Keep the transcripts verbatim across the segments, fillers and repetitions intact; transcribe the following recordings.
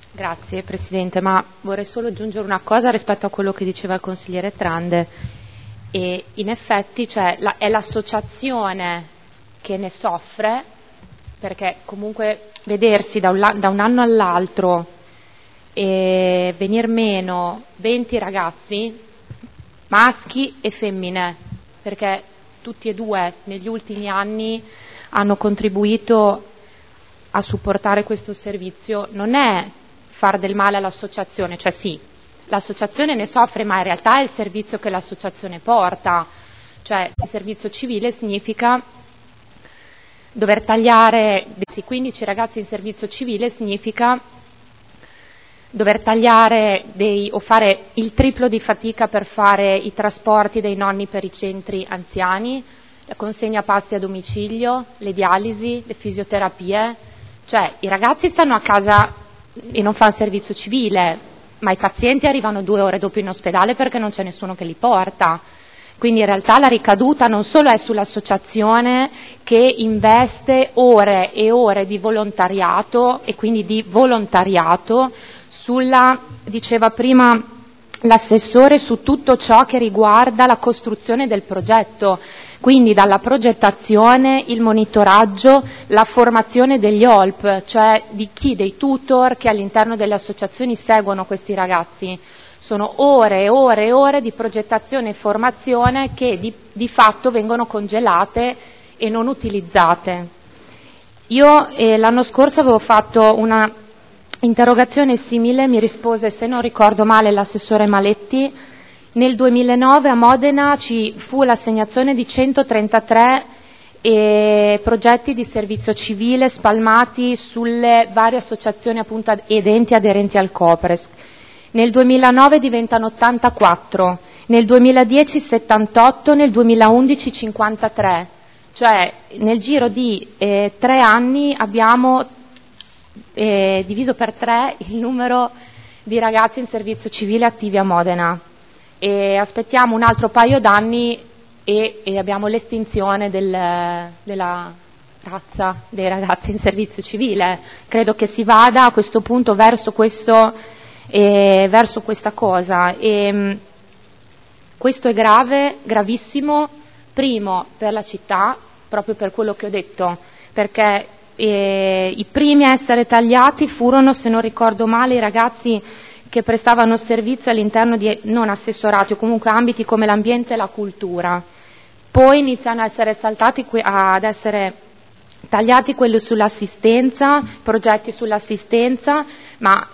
Grazie Presidente, ma vorrei solo aggiungere una cosa rispetto a quello che diceva il consigliere Trande. E in effetti cioè, la, è l'associazione che ne soffre, perché comunque vedersi da un, da un anno all'altro e venir meno venti ragazzi, maschi e femmine, perché tutti e due negli ultimi anni hanno contribuito a supportare questo servizio, non è far del male all'associazione, cioè sì, l'associazione ne soffre, ma in realtà è il servizio che l'associazione porta, cioè il servizio civile significa dover tagliare quindici ragazzi in servizio civile, significa dover tagliare dei, o fare il triplo di fatica per fare i trasporti dei nonni per i centri anziani, la consegna pasti a domicilio, le dialisi, le fisioterapie, cioè i ragazzi stanno a casa e non fanno servizio civile, ma i pazienti arrivano due ore dopo in ospedale perché non c'è nessuno che li porta. Quindi in realtà la ricaduta non solo è sull'associazione che investe ore e ore di volontariato e quindi di volontariato sulla, diceva prima l'assessore, su tutto ciò che riguarda la costruzione del progetto, quindi dalla progettazione, il monitoraggio, la formazione degli O L P, cioè di chi, dei tutor che all'interno delle associazioni seguono questi ragazzi. Sono ore e ore e ore di progettazione e formazione che di, di fatto vengono congelate e non utilizzate. Io eh, l'anno scorso avevo fatto una interrogazione simile, mi rispose, se non ricordo male, l'assessore Maletti. Nel duemilanove a Modena ci fu l'assegnazione di centotrentatré eh, progetti di servizio civile spalmati sulle varie associazioni appunto ed enti aderenti al Copres. Nel duemilanove diventano ottantaquattro, nel duemiladieci settantotto, nel duemilaundici cinquantatré, cioè nel giro di eh, tre anni abbiamo eh, diviso per tre il numero di ragazzi in servizio civile attivi a Modena e aspettiamo un altro paio d'anni e, e abbiamo l'estinzione del, della razza dei ragazzi in servizio civile. Credo che si vada a questo punto verso questo E verso questa cosa e mh, questo è grave, gravissimo, primo per la città, proprio per quello che ho detto, perché eh, i primi a essere tagliati furono, se non ricordo male, i ragazzi che prestavano servizio all'interno di non assessorati o comunque ambiti come l'ambiente e la cultura, poi iniziano ad essere saltati ad essere tagliati quelli sull'assistenza, progetti sull'assistenza, ma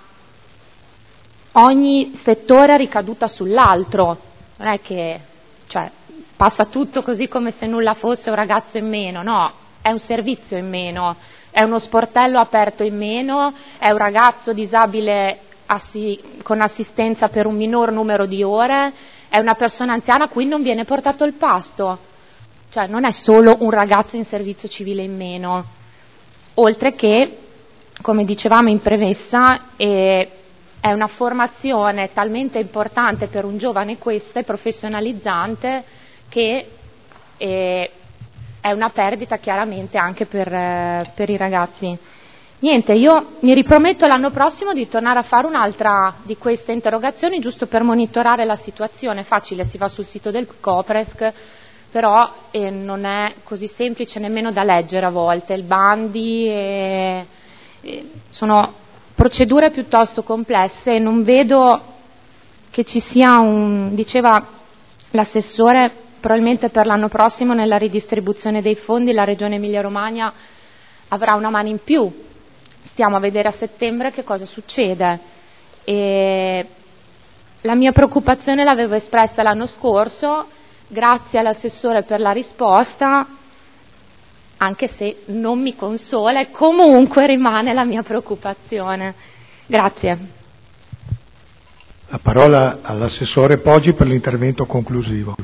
ogni settore ha ricaduta sull'altro, non è che cioè, passa tutto così come se nulla fosse un ragazzo in meno, no, è un servizio in meno, è uno sportello aperto in meno, è un ragazzo disabile assi- con assistenza per un minor numero di ore, è una persona anziana a cui non viene portato il pasto, cioè non è solo un ragazzo in servizio civile in meno, oltre che, come dicevamo in premessa, eh, è una formazione talmente importante per un giovane questa e professionalizzante che eh, è una perdita chiaramente anche per, eh, per i ragazzi. Niente, io mi riprometto l'anno prossimo di tornare a fare un'altra di queste interrogazioni giusto per monitorare la situazione. Facile, si va sul sito del Copresc, però eh, non è così semplice nemmeno da leggere a volte, il bandi eh, eh, sono procedure piuttosto complesse e non vedo che ci sia un, diceva l'assessore, probabilmente per l'anno prossimo nella ridistribuzione dei fondi la Regione Emilia-Romagna avrà una mano in più, stiamo a vedere a settembre che cosa succede. E la mia preoccupazione l'avevo espressa l'anno scorso, grazie all'assessore per la risposta, anche se non mi consola e comunque rimane la mia preoccupazione. Grazie. La parola all'assessore Poggi per l'intervento conclusivo.